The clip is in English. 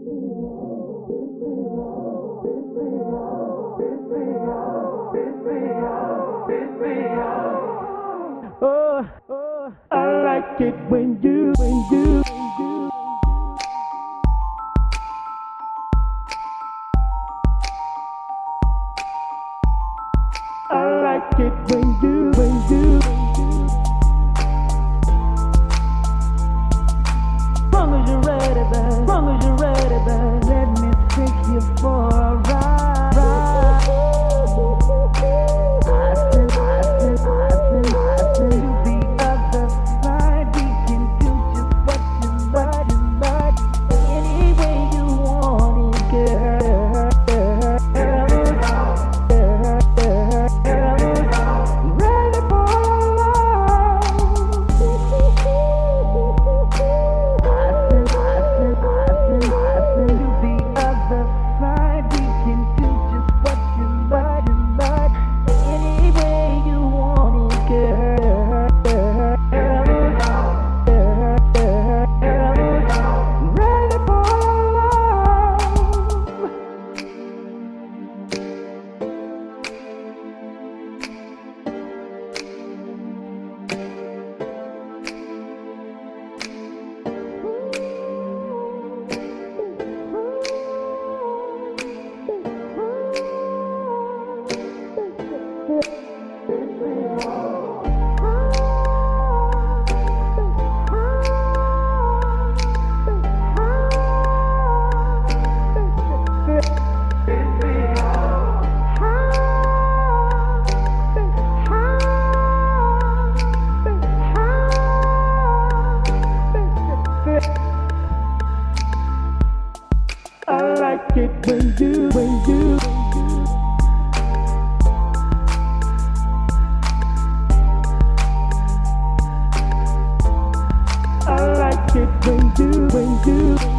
I like it when you. I like it when you. Long as you're ready, babe. Long as you're ready, babe. Let me take you for a ride. I said, to the other side. We can do just what you like. Any way you want it, girl. Ready for love. I said, to the other side. We can do just what you like. Any way you want it, girl. Ready for love. I like it when you. I like it when you.